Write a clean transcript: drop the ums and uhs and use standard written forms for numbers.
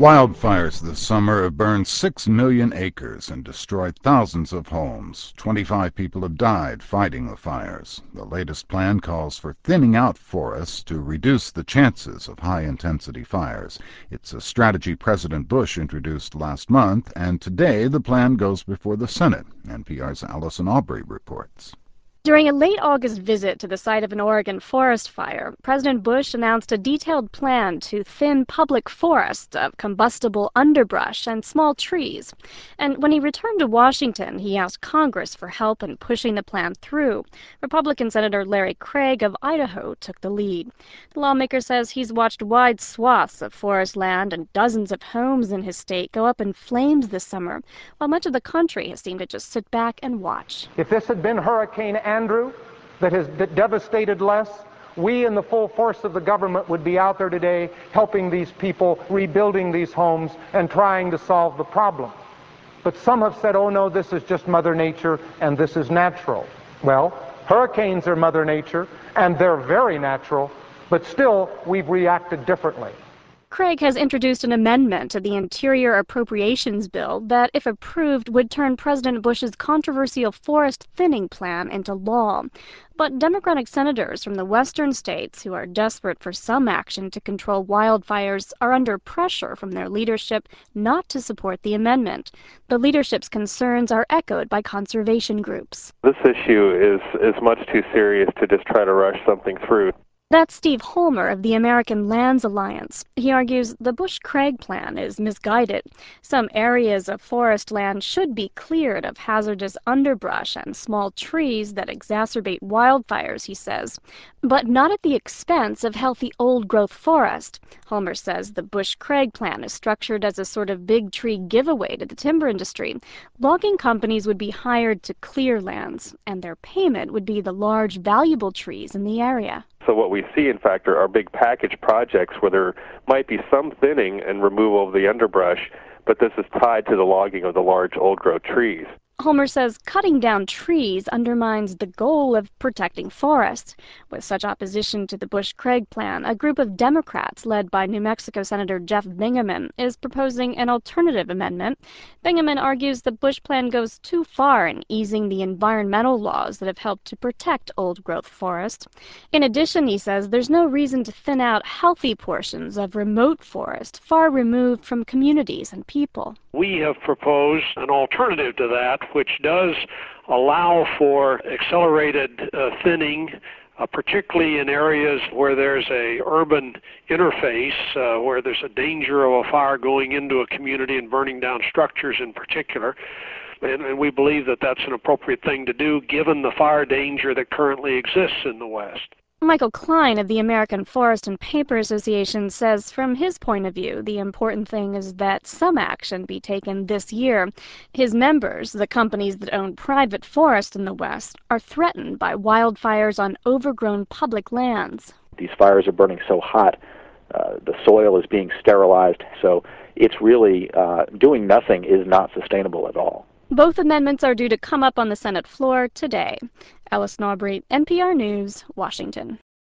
Wildfires this summer have burned 6 million acres and destroyed thousands of homes. 25 people have died fighting the fires. The latest plan calls for thinning out forests to reduce the chances of high-intensity fires. It's a strategy President Bush introduced last month, and today the plan goes before the Senate. NPR's Allison Aubrey reports. During a late August visit to the site of an Oregon forest fire, President Bush announced a detailed plan to thin public forests of combustible underbrush and small trees. And when he returned to Washington, he asked Congress for help in pushing the plan through. Republican Senator Larry Craig of Idaho took the lead. The lawmaker says he's watched wide swaths of forest land and dozens of homes in his state go up in flames this summer, while much of the country has seemed to just sit back and watch. If this had been Hurricane Andrew that devastated Les, we in the full force of the government would be out there today helping these people, rebuilding these homes, and trying to solve the problem. But some have said, oh no, this is just Mother Nature and this is natural. Well, hurricanes are Mother Nature and they're very natural, but still we've reacted differently. Craig has introduced an amendment to the Interior Appropriations Bill that, if approved, would turn President Bush's controversial forest thinning plan into law. But Democratic senators from the western states who are desperate for some action to control wildfires are under pressure from their leadership not to support the amendment. The leadership's concerns are echoed by conservation groups. This issue is much too serious to just try to rush something through. That's Steve Holmer of the American Lands Alliance. He argues the Bush-Craig plan is misguided. Some areas of forest land should be cleared of hazardous underbrush and small trees that exacerbate wildfires, he says, but not at the expense of healthy old-growth forest. Holmer says the Bush-Craig plan is structured as a sort of big tree giveaway to the timber industry. Logging companies would be hired to clear lands, and their payment would be the large, valuable trees in the area. So what we see, in fact, are big package projects where there might be some thinning and removal of the underbrush, but this is tied to the logging of the large old-growth trees. Holmer says cutting down trees undermines the goal of protecting forests. With such opposition to the Bush-Craig plan, a group of Democrats led by New Mexico Senator Jeff Bingaman is proposing an alternative amendment. Bingaman argues the Bush plan goes too far in easing the environmental laws that have helped to protect old-growth forests. In addition, he says there's no reason to thin out healthy portions of remote forest far removed from communities and people. We have proposed an alternative to that, which does allow for accelerated thinning, particularly in areas where there's a urban interface, where there's a danger of a fire going into a community and burning down structures in particular. And we believe that that's an appropriate thing to do given the fire danger that currently exists in the West. Michael Klein of the American Forest and Paper Association says from his point of view, the important thing is that some action be taken this year. His members, the companies that own private forests in the West, are threatened by wildfires on overgrown public lands. These fires are burning so hot, the soil is being sterilized, so it's really doing nothing is not sustainable at all. Both amendments are due to come up on the Senate floor today. Allison Aubrey, NPR News, Washington.